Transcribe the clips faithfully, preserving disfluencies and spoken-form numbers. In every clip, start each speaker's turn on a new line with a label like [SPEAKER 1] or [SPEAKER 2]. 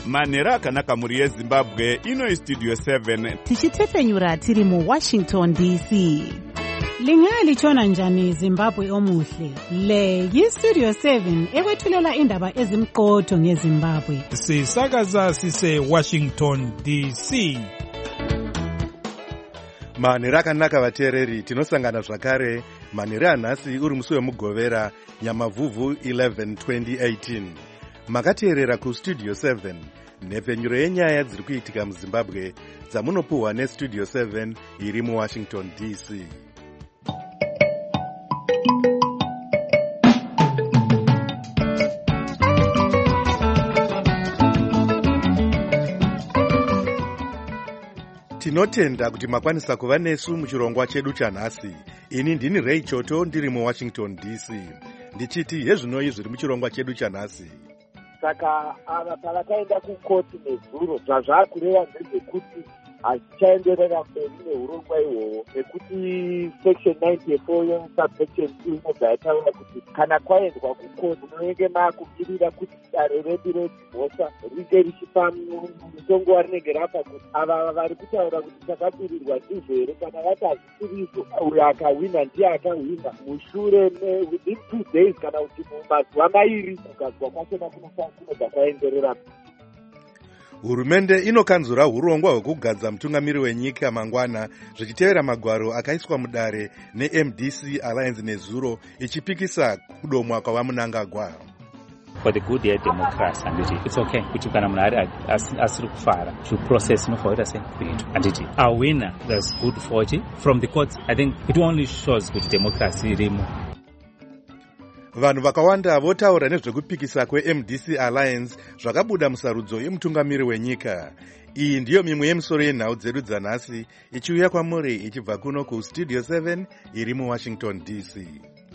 [SPEAKER 1] manhero akanaka mhuri yezimbabwe. Ino istudio seven
[SPEAKER 2] tichitefenyura tiri muwashington D C.
[SPEAKER 3] Lingalitshona njani Zimbabwe omuhle? Le yistudio seven ekwethulela indaba ezimqotho ngeZimbabwe.
[SPEAKER 4] Sisakaza sise Washington D C.
[SPEAKER 5] Manhero akanaka vateereri, tinosangana zvakare manhero anhasi uri musi wemugovera Nyamavhuvhu eleven twenty eighteen. Makateerera kustudio seven, nhepfenyuro yenyaya dziri kuitika muZimbabwe dzamunopuhwa nestudio seven iri muWashington D C. Tinotenda kuti makwanisa kuva nesu muchirongwa chedu chanhasi. Ini ndini Ray Choto ndiri muWashington D C. Ndichiti hezvinoi zviri muchirongwa chedu chanhasi.
[SPEAKER 6] Saka ava pavakaenda kukoti nezuro zvazvakureva ndezvekuti hazvichaenderera mberi neurongwa ihwohwo, nekuti section ninety-four yesubsection two inobva yataura kuti kana kwaendwa kukoti munenge maakumirira kuti dare redu redzimhosva ringe richipa mutongo warinenge rapa kuti ava vari kutaura kuti takabirirwa ndizvo here, kana vati hazvisirizo uyo akahwina ndiye akahwina mushure within two days kana kuti mumazuva mairi kugadzwa kwachona kunobva kwaenderera.
[SPEAKER 5] Hurumende inokanzura urongwa hwekugadza mutungamiri wenyika mangwana zvichitevera magwaro akaiswa mudare neM D C Alliance nezuro ichipikisa kudomwa kwavamunangagwa.
[SPEAKER 7] For the good year democracy, anditi it's okay kuti kana munhu ari asiri kufara to process inofaita sekwetu, anditi a winner that's good forty from the courts. I think it only shows kuti democracy irimo.
[SPEAKER 5] Vanhu vakawanda votaura nezvekupikisa kweM D C Alliance zvakabuda musarudzo yemutungamiri wenyika. Iyi ndiyo mimwe yemisoro yenhau dzedu dzanhasi ichiuya kwamuri ichibva kuno kustudio seven iri muWashington D C.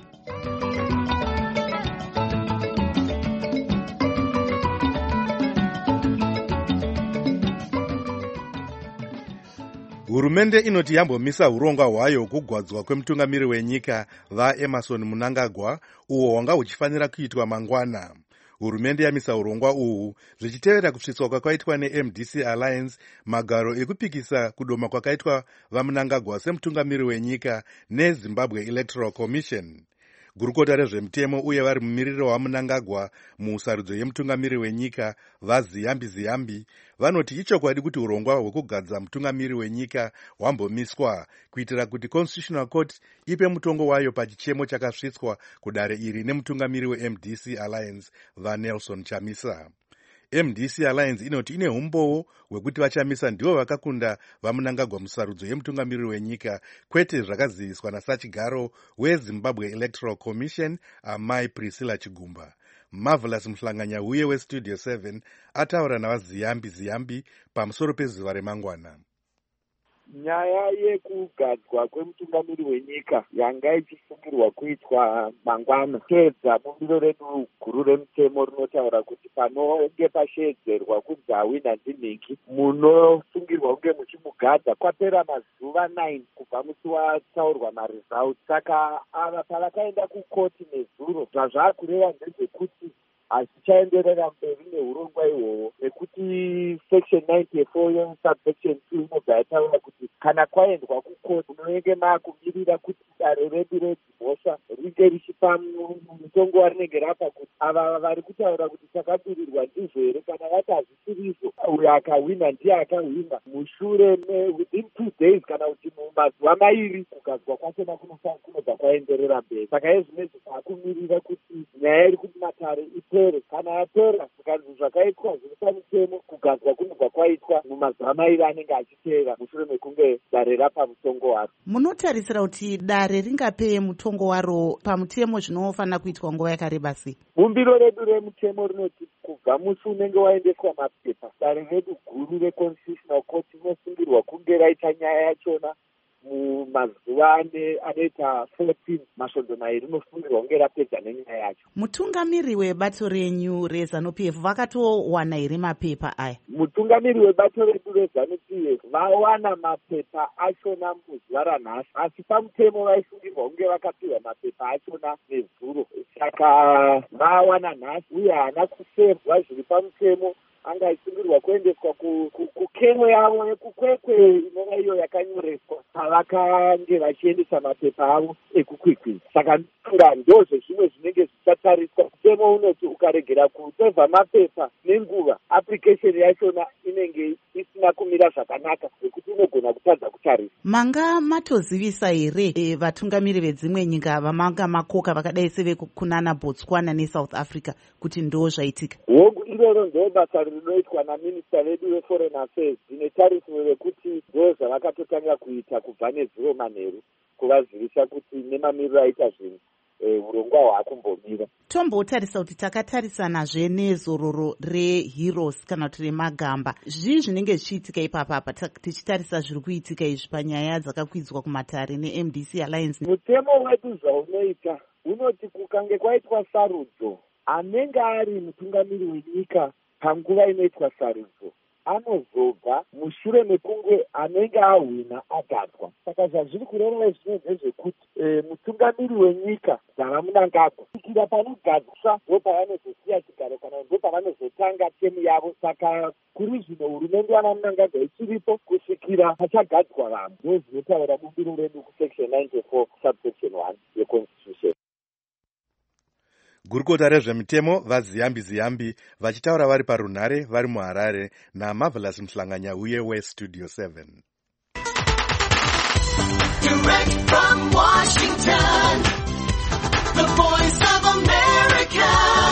[SPEAKER 5] Hurumende inoti yambomisa urongwa hwayo kugwadzwa kwemutungamiri wenyika vaEmerson Mnangagwa uwo wanga huchifanira kuitwa mangwana. Hurumende yamisa urongwa uhu zvichitevera kusvitswa kwakaitwa neM D C Alliance magaro ekupikisa kudoma kwakaitwa vaMnangagwa semutungamiri wenyika neZimbabwe Electoral Commission. Gurukota rezvemutemo uye vari mumiriro waMnangagwa musarudzo yemutungamiri wenyika vaZiyambi Ziyambi vanoti ichokwadi kuti urongwa hwekugadza mutungamiri wenyika hwambomiswa kuitira kuti Constitutional Court ipe mutongo wayo pachichemo chakasvitswa kudare iri nemutungamiri weM D C Alliance vaNelson Chamisa. M D C Alliance inoti ine umbowo hwekuti vachamisa ndivo vakakunda vaMnangagwa musarudzo yemutungamiri wenyika, kwete zvakaziviswa nasachigaro weZimbabwe Electoral Commission amai Priscilla Chigumba. Marvelous Mhlanganya uye westudio seven ataura navaZiyambi Ziyambi pamusoro pezuva remangwana.
[SPEAKER 6] Nyaya yekugadzwa kwemutungamiri wenyika yanga ichisungirwa kuitwa mangwana teedza bumbiro redu guru remutemo rinotaura kuti panonge pasheedzerwa kunzi hawina ndinhingi munosungirwa kunge muchimugadza kwapera mazuva nine kubva musi wataurwa maresults. Saka ava pavakaenda kukoti nezuro zvazvakureva ndezvekuti hazvichaenderera mberi neurongwa ihwohwo, nekuti section ninety-four yesubsection two inobva yataura kuti kana kwaendwa kukoti munenge maakumirira kuti dare redu redzimhosva ringe richipa mutongo warinenge rapa kuti ava vari kutaura kuti takabirirwa ndizvo here, kana vati hazvisirizo uyo akahwina ndiye akahwina mushure within two days kana kuti mumazuva mairi kugadzwa kwachona kunobva kwaenderera mberi. Saka hezvinezvi taakumirira kuti nyaya iri kuti matare ipere, kana yapera zvikanzi zvakaitwa zviri pamutemo kugadzwa kunobva kwaitwa mumazuva mairi anenge achiteera mushure mekunge dare rapa mutongo waro.
[SPEAKER 2] Munotarisira kuti dare ringapeye mutongo waro pamutemo zvinofanira kuitwa nguva yakareba sei?
[SPEAKER 6] Bumbiro redu remutemo rinoti kubva musi unenge waendeswa mapepa dare redu guru reConstitutional Court rinosungirwa kunge raita nyaya yachona mumazuva anoita fourteen masvondo mairi rinosungirwa kunge rapedza nenyaya yacho.
[SPEAKER 2] Mutungamiri webato renyu reZANU P F vakatowana here mapepa aya?
[SPEAKER 6] Mutungamiri webato redu reZANU P F vawana mapepa achona muzuva ranhasi, asi pamutemo vaisungirwa kunge vakapiwa mapepa achona nezuro. Saka vawana nhasi uye haana kusevhwa zviri pamutemo angaisungirwa kuendeswa kukemo yavo yekukwekwe inova iyo yakanyoreswa pavakange vachiendesa mapepa avo ekukwikwidza. Saka ndura ndozvo zvimwe zvinenge zvichatariswa. Mutemo unoti ukaregera kusevha mapepa nenguva, application yachona inenge isina kumira zvakanaka zvokuti unogona kutadza kutarisa.
[SPEAKER 2] Manga matozivisa here e, vatungamiri vedzimwe nyika vamanga makoka vakadai sevekunana Botswana neSouth Africa kuti ndo zvaitika?
[SPEAKER 6] Hongu iroro ndo basa rinoitwa naminista vedu veforeign affairs. Dzine tarisiro rekuti ndo zvavakatotanga kuita kubva nezuro manheru, kuvazivisa kuti nemamiriro aita zvinhu urongwa hwaakumbomira.
[SPEAKER 2] Tombotarisa kuti takatarisana nezororo reHeroes kana kuti remagamba. Zvii zvinenge zvichiitika ipapapa tichitarisa zviri kuitika izvi panyaya dzakakwidzwa kumatare neM D C Alliance?
[SPEAKER 6] Mutemo wedu zvaunoita unoti kukange kwaitwa sarudzo, anenge ari mutungamiri wenyika panguva inoitwa sarudzo anozobva mushure mekunge anenge ahwina agadzwa. Saka zvazviri kureva zvino ndezvekuti e, mutungamiri wenyika dzavamunangagwa kusvikira panogadzwa ndo pavanozosiya chigaro kana ndo pavanozotanga temu yavo. Saka kuri zvino hurumende yavamunangagwa ichiripo kusvikira pachagadzwa vanhu. Ndo zvinotaura bumbiro redu kusection ninety-four subsection one yeconstitution.
[SPEAKER 5] Gurukota rezvemitemo vaZiyambi Ziyambi vachitaura vari parunhare vari muHarare naMarvelous Mhlanganya uye weStudio seven.
[SPEAKER 8] Direct from Washington, the voice of America,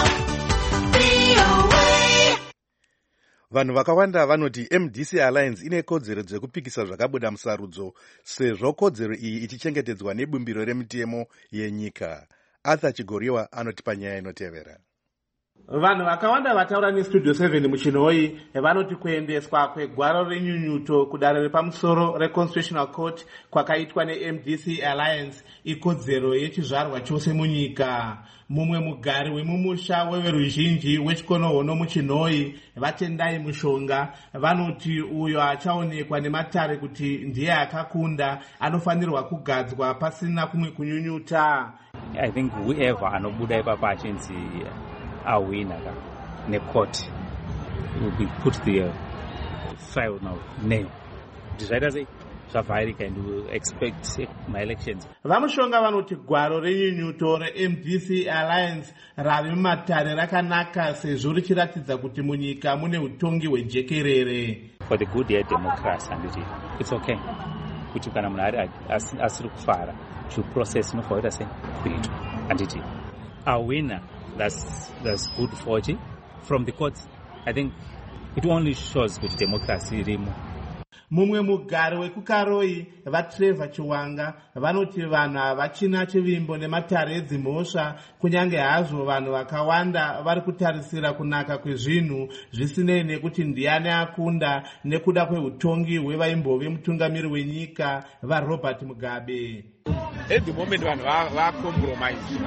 [SPEAKER 8] V O A.
[SPEAKER 5] Vanhu vakawanda vanoti M D C Alliance ine kodzero dzekupikisa zvakabuda musarudzo sezvo kodzero iyi ichichengetedzwa nebumbiro remitemo yenyika. Arthur Chigoriwa anoti panyaya inotevera.
[SPEAKER 9] Vanhu vakawanda vataura neStudio seven muchinoyi vanoti kuendeswa kwegwaro renyunyuto kudare repamusoro reConstitutional Court kwakaitwa neM D C Alliance ikodzero yechizvarwa chose munyika. Mumwe mugari wemumusha weveruzhinji wechikonohono muchinoyi vatendai mushonga vanoti uyo achaonekwa nematare kuti ndiye akakunda anofanirwa kugadzwa pasina kumwe kunyunyuta.
[SPEAKER 7] I think whoever anobuda ipapa achinzi awina necourt will be put the final name. Zvaita sei zvavharika and we will expect my elections.
[SPEAKER 9] Vamushonga vanoti gwaro renyunyuto reM D C Alliance rave mumatare rakanaka sezvo richiratidza kuti munyika mune utongi hwejekerere.
[SPEAKER 7] For the good year democracy and it's okay. Kuti kana munhu ari asiri kufara due process inofanira sei kuitwa anditi a winner that's that's good for you from the courts. I think it only shows kuti democracy irimo.
[SPEAKER 9] Mumwe mugari wekukaroi vaTrevor Chiwanga vanoti vanhu havachina chivimbo nematare edzimhosva kunyange hazvo vanhu vakawanda vari kutarisira kunaka kwezvinhu zvisinei nekuti ndiani akunda nekuda kweutongi hwevaimbove mutungamiri wenyika vaRobert Mugabe.
[SPEAKER 10] At the moment vanhu va compromise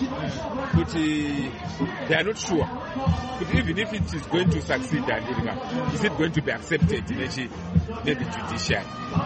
[SPEAKER 10] kuti they are not sure but even if it is going to succeed and is it going to be accepted in the judiciary.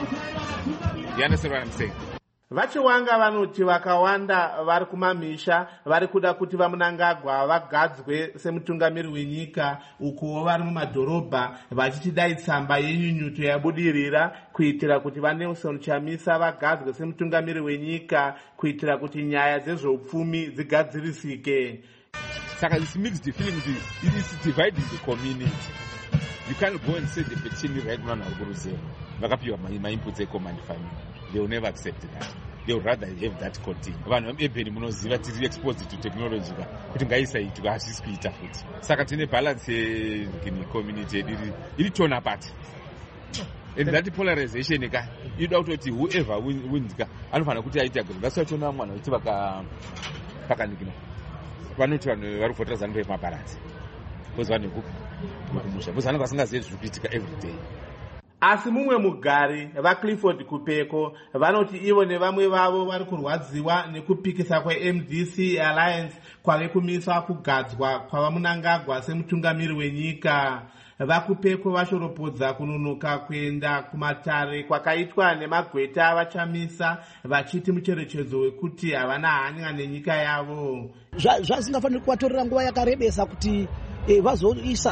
[SPEAKER 10] You understand what I'm saying?
[SPEAKER 9] Vachiwanga vanoti vakawanda vari kumamisha vari kuda kuti vamunangagwa vagadzwe semutungamiri wenyika uko vari mumadhorobha vachitidai tsamba yenyunyuto yabudirira kuitira kuti vaNelson Chamisa vagadzwe semutungamiri wenyika kuitira kuti nyaya dzezveupfumi dzigadzirisike.
[SPEAKER 10] Saka this mixed feeling it is dividing the community. You can't go and say the petition right now Guruzero. Vakapiwa my inputs a command family. They will never accept that. They would rather have that continue. Vanhu ebheni munoziva tiri exposed to technology kuti ngaisaitwa hasisi kuita futi. Saka tine balance in community iri iri torn apart. And that polarization ka ida kutoti whoever wins ka anofanira kuti aite agreement. That's why tona mwana kuti vaka pakanikina. Vanoti vanhu vari kuvhotera zanu remabalance. Because vanhu kumusha. Because vanhu vasingazivi zviri kuitika every day.
[SPEAKER 9] Asi mumwe mugari vaClifford Kupeko vanoti ivo nevamwe vavo vari kurwadziwa nekupikisa kweM D C Alliance kwave kumisa kugadzwa kwavamunangagwa semutungamiri wenyika. VaKupeko vashoropodza kunonoka kuenda kumatare kwakaitwa nemagweta vachamisa vachiti mucherechedzo wekuti havana hanya nenyika yavo.
[SPEAKER 11] Zvazingafanira kuvatorera nguva yakarebesa kuti vazoisa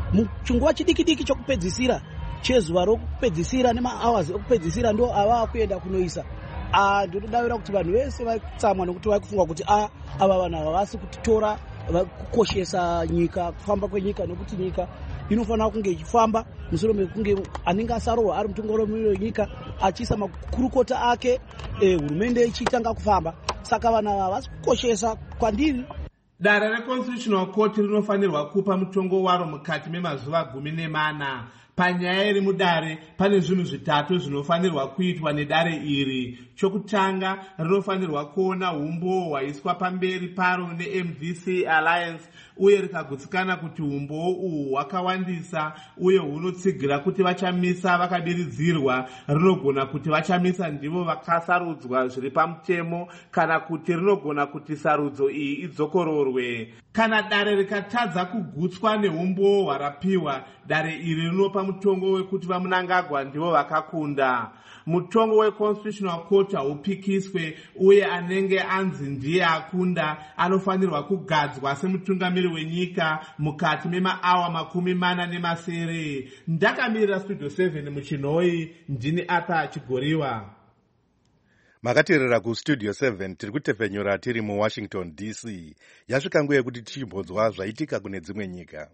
[SPEAKER 11] muchinguva chidiki-diki chokupedzisira chezuva rokupedzisira nemahours okupedzisira ndo ava kuenda kunoisa. Ndinodavira kuti vanhu vese vatsamwa nekuti vakufunga kuti a ava vanhu havasi kutitora vakukoshesa nyika, kufamba kwenyika, nekuti nyika inofanira kunge ichifamba musoro mekunge anenge asarohwa ari mutungamiriri wenyika achiisa makurukota ake, hurumende ichitanga kufamba. Saka vanhu ava havasi kukoshesa kwandiri.
[SPEAKER 9] Dare reConstitutional Court rinofanirwa kupa mutongo waro mukati memazuva gumi nemana. Panyaya iri mudare pane zvinhu zvitatu zvinofanirwa kuitwa nedare iri. Chokutanga, rinofanirwa kuona umbo hwaiswa pamberi paro neM D C Alliance uye rikagutsikana kuti umbo uhu hwakawandisa uye hunotsigira kuti vachamisa vakabiridzirwa. Rinogona kuti vachamisa ndivo vakasarudzwa zviri pamutemo kana kuti rinogona kuti sarudzo iyi idzokororwe. Kana dare rikatadza kugutswa neumbo hwarapiwa, dare iri rinopa mutongo wekuti vaMunangagwa ndivo vakakunda. Mutongo weConstitutional Court haupikiswe uye anenge anzi ndiye akunda anofanirwa kugadzwa semutungamiri wenyika mukati memaawa makumi mana nemasere. Ndakamirira Studio seven muchinhoi, ndini Arthur Chigoriwa.
[SPEAKER 5] Makateerera kustudio seven tiri kutefenyura tiri muWashington D C. Yasvika nguva yekuti tichimbonzwa zvaitika kune dzimwe nyika.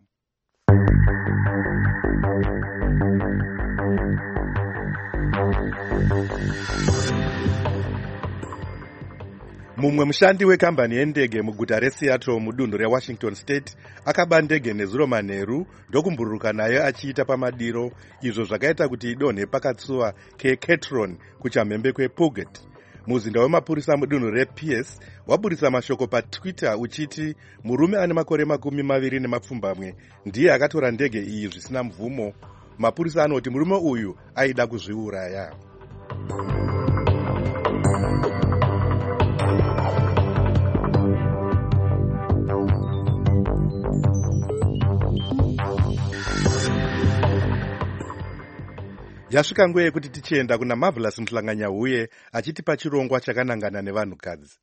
[SPEAKER 5] Mumwe mushandi wekambani yendege muguta reSeattle mudunhu reWashington State akaba ndege nezuro manheru ndokumbururuka nayo achiita pamadiro, izvo zvakaita kuti idonhe pakatsuwa keCatron kuchamhembe kwePuget. Muzinda wemapurisa mudunhu rePierce waburisa mashoko paTwitter uchiti murume ane makore makumi maviri nemapfumbamwe ndiye akatora ndege iyi zvisina mvumo. Mapurisa anoti murume uyu aida kuzviuraya. Yasvika nguva yekuti tichienda kuna Marvelous Mhlanganyahuye achitipa chirongwa chakanangana nevanhukadzi.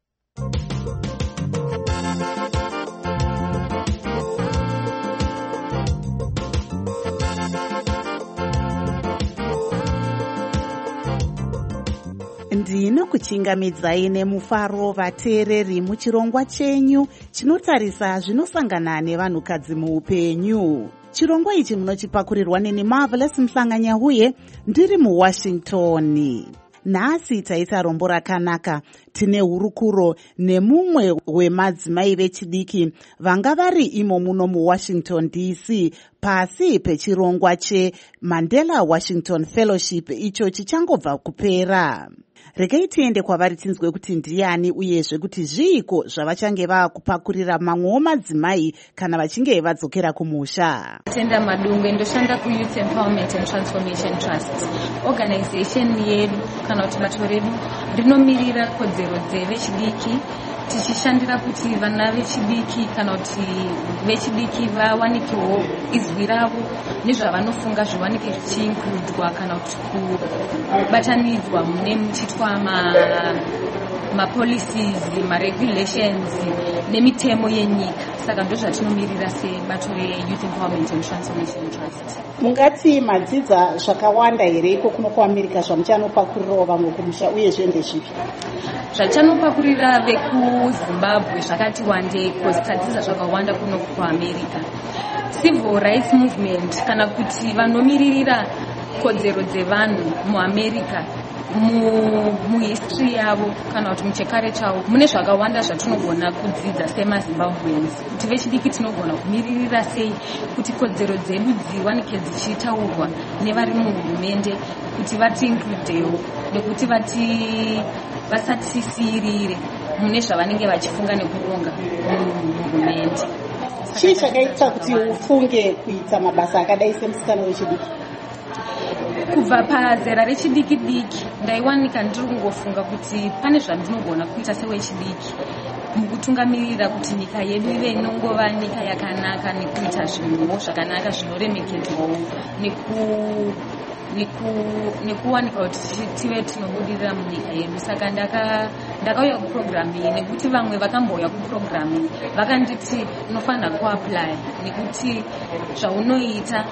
[SPEAKER 2] Ndinokuchingamidzai nemufaro vateereri muchirongwa chenyu chinotarisa zvinosangana nevanhukadzi muupenyu. Chirongwa ichi munochipakurirwa neni Marvelous Mhlanganyahuye ndiri muWashington. Nhasi taita rombo rakanaka, tine hurukuro nemumwe wemadzimai vechidiki vanga vari imo muno muWashington D C pasi pechirongwa cheMandela Washington Fellowship icho chichangobva kupera. Regai tiende kwavari tinzwe kuti ndiani uyezve kuti zviiko zvavachange vakupakurira mamwewo madzimai kana vachinge vadzokera kumusha.
[SPEAKER 12] Tenda Madungwe ndoshanda kuYouth Empowerment and Transformation Trust. Organization yedu kana kuti bato redu rinomirira kodzero dzevechidiki tichishandira kuti vana vechidiki kana kuti vechidiki vawanikewo izwi ravo nezvavanofunga zviwanike zvichiinkludwa kana kuti kubatanidzwa mune muchitwa mapolicies, maregulations nemitemo yenyika. Saka ndo zvatinomirira sebato reYouth Empowerment and Transformation Trust.
[SPEAKER 2] Mungati madzidza zvakawanda here iko kuno kuAmerica zvamuchanopakurirawo vamwe kumusha uye zvende zvipi?
[SPEAKER 12] Zvachanopakurira vekuZimbabwe zvakati wandei kuzitadzidza zvakawanda kuno kuAmerica. Civil rights movement kana kuti vanomiririra kodzero dzevanhu muAmerica muhistory yavo kana kuti muchekare chavo mune zvakawanda zvatinogona kudzidza semaZimbabweans, kuti vechidiki tinogona kumiririra sei kuti kodzero dzedu dziwanike dzichitaurwa nevari muhurumende kuti vatiinkludewo nekuti vati vasatisirire mune zvavanenge vachifunga nekuronga muhurumende.
[SPEAKER 2] Chii chakaita kuti ufunge kuita mabasa akadai semusikana wechidiki?
[SPEAKER 12] Kubva pazera rechidiki diki ndaiwanika ndiri kungofunga kuti pane zvandinogona kuita sewechidiki mukutungamirira kuti nyika yedu ive inongova nyika yakanaka nekuita zvinhuwo zvakanaka zvinoremekedzwawo nekuwanika kuti tive tinobudirira munyika yedu. Saka ndakauya kuprogramu iyi nekuti vamwe vakambouya kuprogramu iyi vakanditi unofanira kuapply nekuti zvaunoita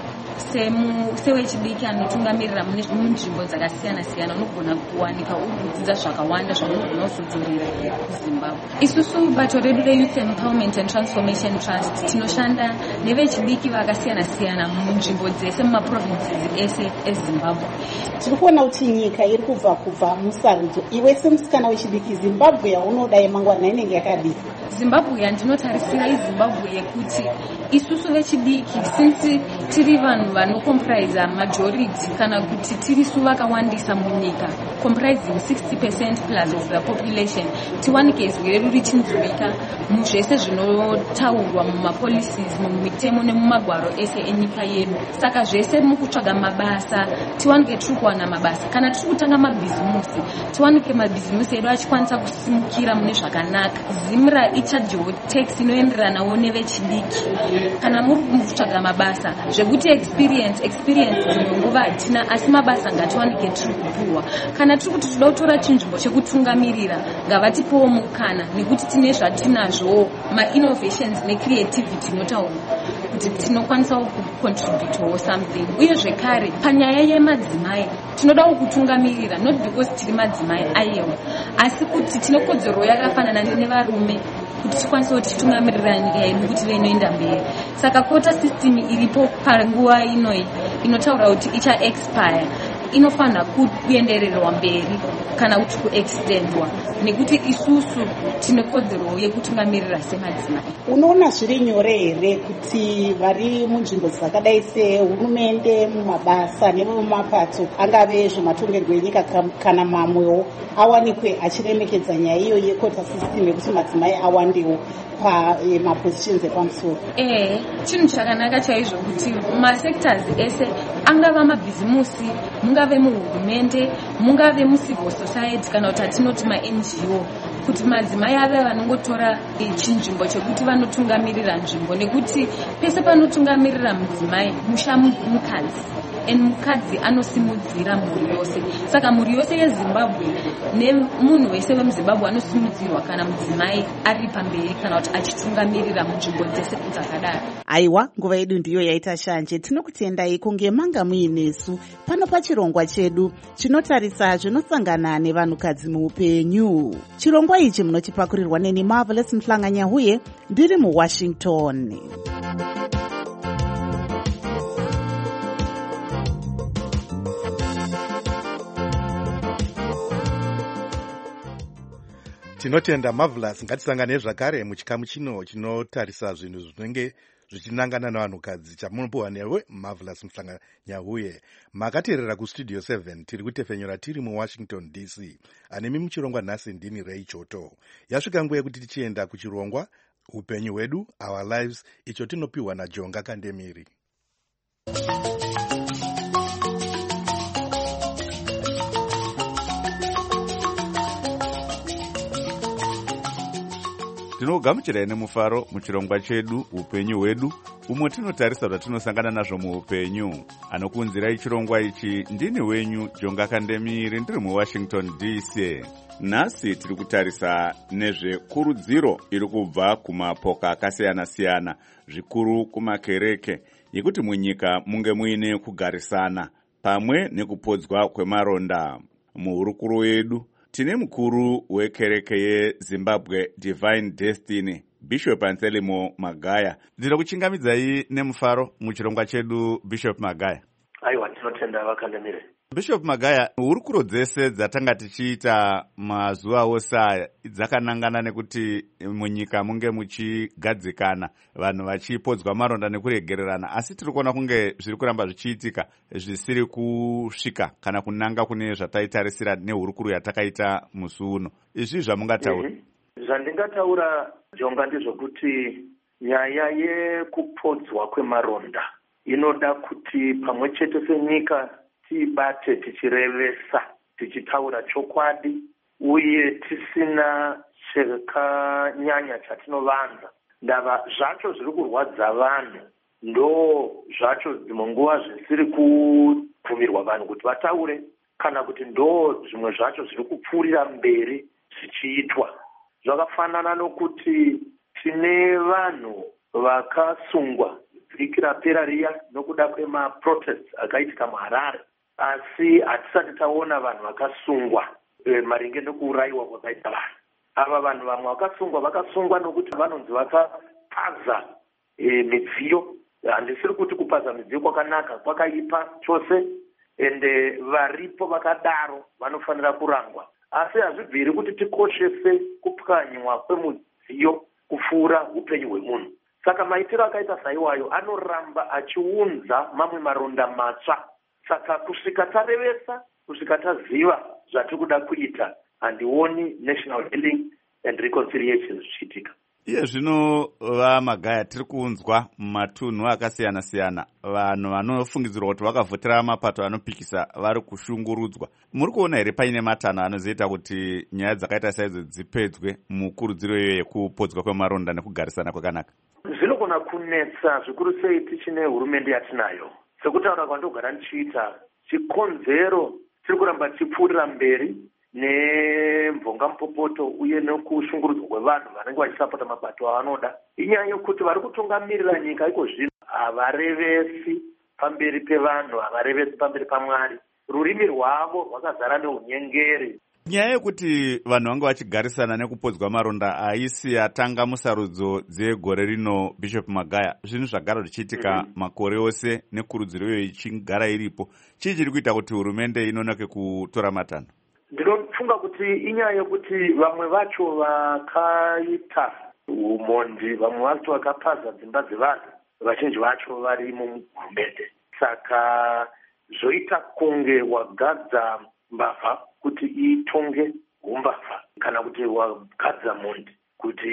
[SPEAKER 12] sewechidiki anotungamirira munzvimbo dzakasiyana siyana unogona kuwanika uri kudzidza zvakawanda zvaunogona kuzodzorera kuzimbabwe. Isusu bato redu reYouth Empowerment and Transformation Trust tinoshanda nevechidiki vakasiyana siyana munzvimbo dzese mumaprovinces ese ezimbabwe.
[SPEAKER 3] Tiri kuona kuti nyika iri kubva kubva musarudzo. Iwe semusikana wechidiki, Zimbabwe yaunoda yemangwana inenge yakadii?
[SPEAKER 12] Zimbabwe yandinotarisira iZimbabwe yekuti isusu vechidiki since tiri vanhu vanocomprise majority kana kuti tiri su vakawandisa munyika comprising sixty percent plus of the population, tiwanike izwi redu richinzwika muzvese zvinotaurwa mumapolicies, mumitemo nemumagwaro ese enyika yedu. Saka zvese mukutsvaga mabasa tiwanike tiri kuwana mabasa. Kana tiri kutanga mabhizimusi tiwanike mabhizimusi edu achikwanisa kusimukira mune zvakanaka. Zimra ichadhiwo tax inoenderanawo nevechidiki. Kana muri kutsvaga mabasa zvekuti experience experience dzimwe nguva hatina, asi mabasa ngatiwanike tiri kupuwa. Kana tiri kuti toda kutora chinzvimbo chekutungamirira ngavatipowo mukana, nekuti tine zvatinazvo ma-innovations ne-creativity inotaura kuti tinokwanisawo kucontributewo something. Uye zvekare panyaya yemadzimai tinodawo kutungamirira, not because tiri madzimai aiyewo, asi kuti tine kodzero yakafanana nevarume kuti tikwanise kuti titungamirira nyika yedu kuti veinoenda mberi. Saka quota system iripo panguva inoi inotaura kuti icha expire inofanira kuendererwa mberi kana kuti kuextendwa, nekuti isusu tine kodzero yekutungamirira semadzimai.
[SPEAKER 3] Unoona zviri nyore here kuti vari munzvimbo dzakadai sehurumende, mumabasa nemumapato angave zvematongerwo enyika kana mamwewo awanikwe achiremekedza nyaya iyo yekota system yekuti madzimai awandewo pamapositions epamusoro?
[SPEAKER 12] Eh, chinhu chakanaka chaizvo kuti masectors ese angava mabhizimusi, mungave muhurumende, mungave mucivil society kana kuti atinoti ma-N G O, kuti madzimai ave vanongotora chinzvimbo chekuti vanotungamirira nzvimbo, nekuti pese panotungamirira mudzimai musha mukadzi, and mukadzi anosimudzira mhuri yose. Saka mhuri yose yeZimbabwe nemunhu wese wemuZimbabwe anosimudzirwa kana mudzimai ari pamberi kana kuti achitungamirira munzvimbo dzese dzakadaro.
[SPEAKER 2] Aiwa, nguva yedu ndiyo yaita shanje. Tinokutendai kunge manga muinesu pano pachirongwa chedu chinotarisa zvinosangana nevanhukadzi muupenyu. Chirongwa ichi munochipakurirwa neni Marvelous Mhlanganyahuye ndiri muWashington.
[SPEAKER 5] Tinotenda Marvelous. Ngatisangane zvakare muchikamu chino chinotarisa zvinhu zvinenge zvichinangana navanhukadzi chamunopuwa newe Marvelous Mhlanganyahuye. Makateerera kustudio seven, tiri kutefenyura tiri muWashington D C. Anemi muchirongwa nhasi ndini Ray Choto. Yasvika nguva yekuti tichienda kuchirongwa upenyu hwedu, our lives, icho tinopiwa naJonga Kandemiri.
[SPEAKER 1] Tinogamuchirai nemufaro muchirongwa chedu upenyu hwedu, umwe tinotarisa zvatinosangana nazvo muupenyu. Anokunzirai chirongwa ichi ndini wenyu Jonga Kandemiri ndiri muWashington D C. Nhasi tiri kutarisa nezvekurudziro iri kubva kumapoka akasiyana siyana, zvikuru kumakereke, yekuti munyika munge muine kugarisana pamwe nekupodzwa kwemaronda. Muhurukuro wedu tine mukuru wekereke yeZimbabwe Divine Destiny, Bishop Anselmo Magaya. Ndira kuchingamidzai nemufaro muchirongwa chedu, Bishop Magaya.
[SPEAKER 13] Aiwa, tinotenda vakandemire.
[SPEAKER 1] Bishop Magaya, hurukuro dzese dzatanga tichiita mazuva ose aya dzakanangana nekuti munyika munge muchigadzikana, vanhu vachipodzwa maronda nekuregererana, asi tiri kuona kunge zviri kuramba zvichiitika zvisiri kusvika kana kunanga kune zvataitarisira nehurukuro yatakaita musi uno. Izvi zvamungataura?
[SPEAKER 13] Mm-hmm. Zvandingataura Jonga ndezvokuti nyaya yekupodzwa kwemaronda inoda kuti pamwe chete senyika tibate tichirevesa, tichitaura chokwadi, uye tisina chakanyanya chatinovanza. Ndava zvacho zviri kurwadza vanhu ndo zvacho dzimwe nguva zvisiri kubvumirwa vanhu kuti vataure, kana kuti ndo zvimwe zvacho zviri kupfuurira mberi zvichiitwa. Zvakafanana nokuti tine vanhu vakasungwa vhiki rapera riya nokuda kwemaprotest akaitika muHarare, asi hatisati taona vanhu vakasungwa e, maringe nekuurayiwa kwakaita vanhu ava. Vanhu vamwe vakasungwa vakasungwa nokuti vanonzi vakapaza e, midziyo. Handisiri kuti kupaza midziyo kwakanaka, kwakaipa chose, ende varipo vakadaro vanofanira kurangwa. Asi hazvibviri kuti tikoshese kupwanywa kwemudziyo kupfuura upenyu hwemunhu. Saka maitiro akaita saiwayo anoramba achiunza mamwe maronda matsva. Saka kusvika tarevesa, kusvika taziva zvatiri kuda kuita, handioni national healing and reconciliation zvichiitika.
[SPEAKER 1] Iye zvino vaMagaya tiri kuunzwa mumatunhu akasiyana-siyana, vanhu vanofungidzirwa kuti vakavhotera mapato anopikisa vari kushungurudzwa. Muri kuona here paine matanho anozoita kuti nyaya dzakaita saidzo dzipedzwe mukurudziro iyoyo yekupodzwa kwemaronda nekugarisana kwakanaka?
[SPEAKER 13] Zvinogona kunetsa zvikuru sei tichine hurumende yatinayo. Sekutaura kwandogara ndichiita, chikonzero tiri kuramba tichipfuurira mberi nemvonga mupopoto uye nekushungurudzwa kwevanhu vanenge vachisapota mabato avanoda. Inyaya yokuti vari kutungamirira nyika iko zvino havarevesi pamberi pevanhu, havarevesi pamberi paMwari. Rurimi rwavo rwakazara neunyengeri.
[SPEAKER 1] Nyaya yekuti vanhu vanga vachigarisana nekupodzwa maronda haisi yatanga musarudzo dzegore rino, Bishop Magaya, zvinhu zvagara zvichiitika mm-hmm. makore ose nekurudziro iyoyo ichigara iripo. Chii chiri kuita kuti hurumende inonoke kutora matanho?
[SPEAKER 13] Ndinofunga kuti inyaya yekuti vamwe vacho vakaita umhondi, vamwe vacho vakapaza dzimba dzevanhu, vazhinji vacho vari muhurumende. Saka zvoita kunge wagadza mbavha kuti itonge umbavha, kana kuti wagadza mhondi kuti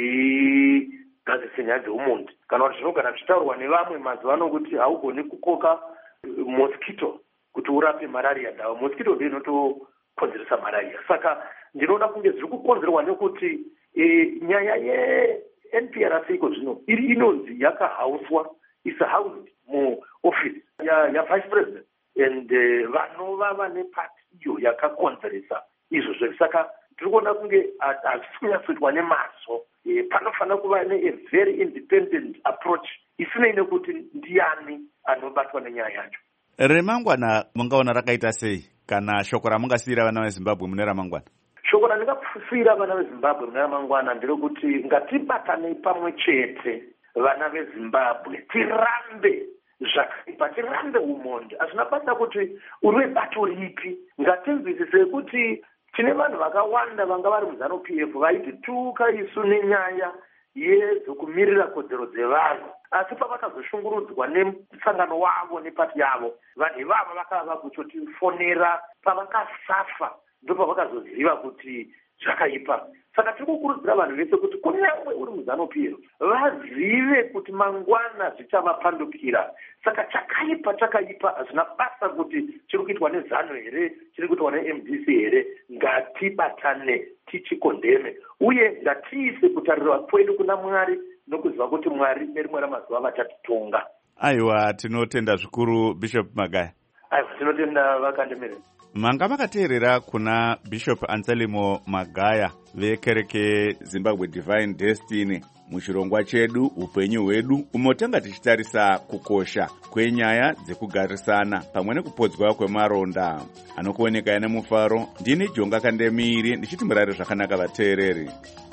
[SPEAKER 13] igadzise nyaya dzeumhondi. Kana kuti zvinogara zvichitaurwa nevamwe mazuva ano kuti haugoni kukoka mosquito kuti urape malaria, ndawa mosquito ndiyo inoto konzeresa malaria. Saka ndinoda kunge zviri kukonzerwa nekuti e, nyaya ye-N P R C iko zvino iri inonzi yakahauswa, isa housed muoffice ya, ya vice president, and uh, vanova vane pati iyo yakakonzeresa izvo zve. Saka tiri kuona kunge hazvisi kunyatsoitwa nemazvo. E, panofanira kuva ne a very independent approach isinei nekuti ndiani anobatwa nenyaya yacho.
[SPEAKER 1] Remangwana mungaona rakaita sei kana shoko ramungasiyira vana veZimbabwe mune ramangwana?
[SPEAKER 13] Shoko randingasiyira vana veZimbabwe mune ramangwana nderekuti ngatibatanei pamwe chete vana veZimbabwe, tirambe zvakaipa, tirambe umhondi. Hazvina basa kuti uri webato ripi. Ngatinzwisise kuti tine vanhu vakawanda vanga vari muZanu-P F vaitituka isu nenyaya yezvokumirira kodzero dzevanhu, asi pavakazoshungurudzwa nemusangano wavo nepati yavo, vanhu ivava vakava kuchotifonera pavakasafa, ndopavakazoziva kuti zvakaipa. Saka tiri kukurudzira vanhu vese kuti kunyange uri muZanu-P F vazive kuti mangwana zvichavapandukira. Saka chakaipa chakaipa, hazvina basa kuti chiri kuitwa neZanu here, chiri kuitwa ne-M D C here. Ngatibatane tichikondeme uye ngatiise kutarirwa kwedu kuna Mwari nokuziva kuti Mwari nerimwe ramazuva vachatitonga.
[SPEAKER 1] Aiwa, tinotenda zvikuru Bishop Magaya.
[SPEAKER 13] Aiwa, tinotenda vakandemerera.
[SPEAKER 1] Manga makateerera kuna Bishop Anselmo Magaya vekereke Zimbabwe Divine Destiny muchirongwa chedu upenyu hwedu, umotanga tichitarisa kukosha kwenyaya dzekugarisana pamwe nekupodzwa kwemaronda. Anokuoneka ine mufaro, ndini Jonga Kandemiri ndichiti murare zvakanaka vateereri.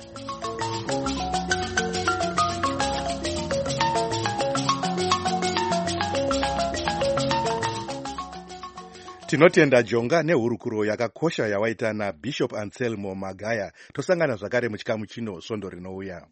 [SPEAKER 5] Tinotenda Jonga nehurukuro yakakosha yawaita naBishop Anselmo Magaya. Tosangana zvakare muchikamu chino svondo rinouya.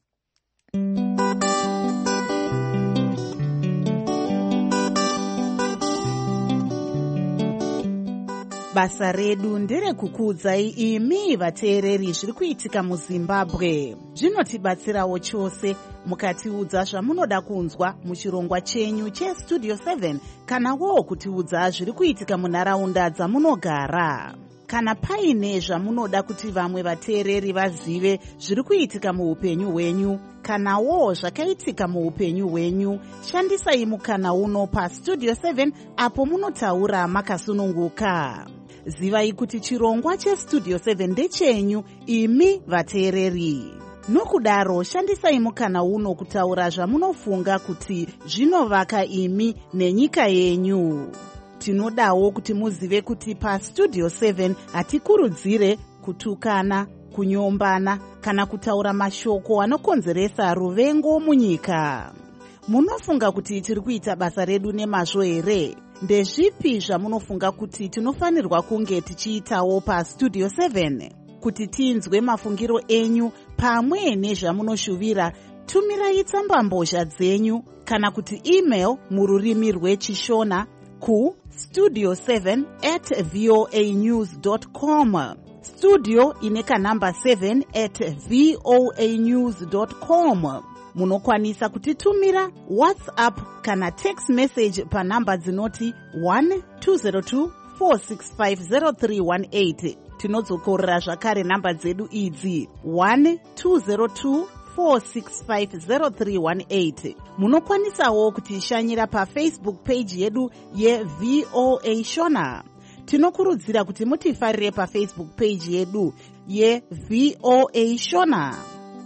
[SPEAKER 2] Basa redu nderekukuudzai imi vateereri zviri kuitika muZimbabwe. Zvinotibatsirawo chose mukatiudza zvamunoda kunzwa muchirongwa chenyu cheStudio seven, kanawo kutiudza zviri kuitika munharaunda dzamunogara. Kana paine zvamunoda kuti vamwe vateereri vazive zviri kuitika muupenyu hwenyu, kanawo zvakaitika muupenyu hwenyu, shandisai mukana uno paStudio seven apo munotaura makasununguka. zivai kuti chirongwa chestudio seven ndechenyu imi vateereri. Nokudaro shandisai mukana uno kutaura zvamunofunga kuti zvinovaka imi nenyika yenyu. Tinodawo kuti muzive kuti pastudio seven hatikurudzire kutukana, kunyombana kana kutaura mashoko anokonzeresa ruvengo munyika. Munofunga kuti tiri kuita basa redu nemazvo here? Ndezvipi zvamunofunga kuti tinofanirwa kunge tichiitawo pastudio seven? Kuti tinzwe mafungiro enyu pamwe nezvamunoshuvira, tumirai tsambambozha dzenyu kana kuti email mururimi rwechishona ku studio seven at voa news dot com. Studio ine kanamba seven at voa news dot com. Munokwanisa kutitumira WhatsApp kana text message panamba dzinoti one two zero two four six five zero three one eight. Tinodzokorera zvakare namba dzedu idzi one two zero two four six five zero three one eight. Munokwanisawo kutishanyira paFacebook page yedu yeVOA Shona. Tinokurudzira kuti mutifarire paFacebook page yedu yeVOA Shona.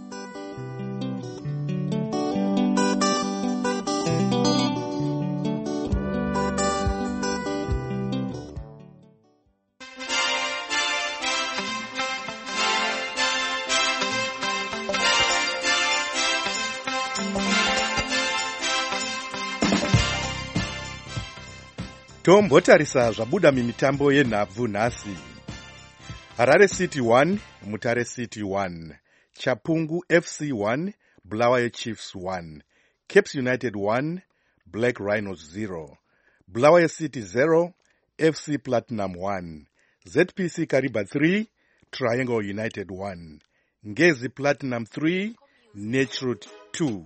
[SPEAKER 5] Tombotarisa zvabuda mimitambo yenhabvu nhasi. Harare City one, Mutare City one, Chapungu F C one, Bulawayo Chiefs one, Capes United one, Black Rhinos zero, Bulawayo City zero, F C Platinum one, Z P C Kariba three, Triangle United one, Ngezi Platinum three, Naturut two.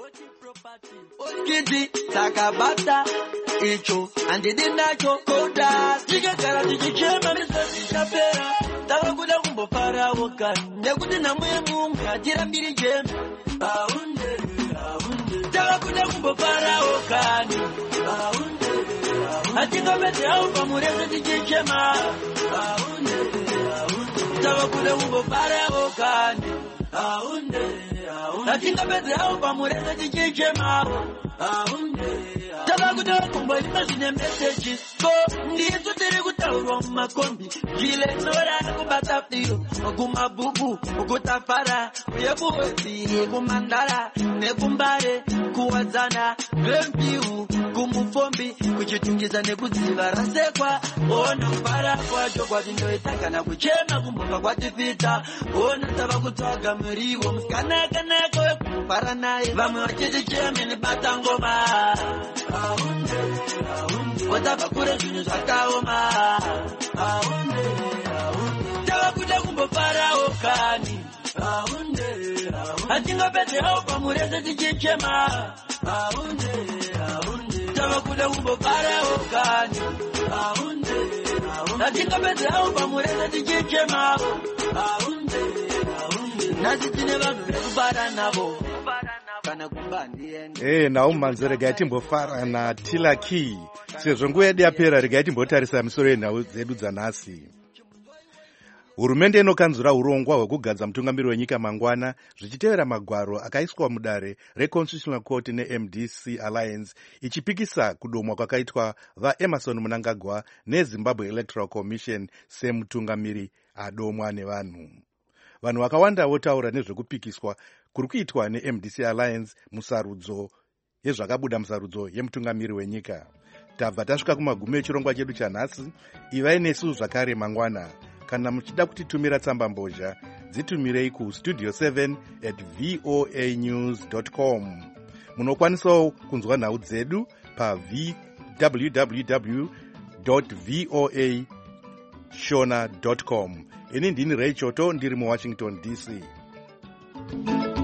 [SPEAKER 8] Kidi takabata icho andidinacho koda tikagara tichichema misasi chapera tavakuda kumbofara wokani nekuti nhamo yemungu hatirambiri jema aunde aunde tavakuda kumbofara wokani aunde hatingapedze hao pamurese tichichema aunde aunde tavakuda kumbofara wokani aunde aunde hatingapedze hao pamurese tichichema aunde tavakuda kumboima zvine meseji ko ndizo tiri kutaurwa mumakombi zvile zvorana kubata firo kumabhuku kutafara yebuhozi kumandara nekumbare kuwadzana vempiu kumufombi kuchitungiza nekudziva rasekwa ona kubara kwacho kwatindoita kana kuchema kumboka kwatifita ona tava kutsvaga muriwo musikanakanako wekufara naye vamwe vachichicheme nebata ngoma aunde aunde watava kure zvinhu zvakaoma aunde aunde tava kuda kumbofarawo kani aunde aunde hatingapedze hao pamurese tichichema aunde aunde tava kuda kumbofarawo kani aunde aunde hatingapedze hao pamurese tichichema aunde aunde nhasi tine vanhu vekubara navo
[SPEAKER 5] Eh, nauma nzerega yatimbofara na Tilaki. Sezvo nguva yedu yapera rega yatimbotarisa misoro yenhau dzedu dzanhasi. Hurumende inokanzura urongwa hwekugadza mutungamiri wenyika mangwana zvichitevera magwaro akaiswa mudare reConstitutional Court neM D C Alliance ichipikisa kudomwa kwakaitwa vaEmerson Mnangagwa neZimbabwe Electoral Commission semutungamiri adomwa nevanhu. Vanhu vakawanda votaura nezvekupikiswa kuri kuitwa neM D C Alliance musarudzo yezvakabuda musarudzo yemutungamiri wenyika. Tabva tasvika kumagumo echirongwa chedu chanhasi. Ivai nesu zvakare mangwana. Kana muchida kutitumira tsamba mbozha, dzitumirei ku studio seven at voa news dot com. Munokwanisawo kunzwa nhau dzedu pa w w w dot voa shona dot com. Ini ndini Ray Choto ndiri mu Washington D C.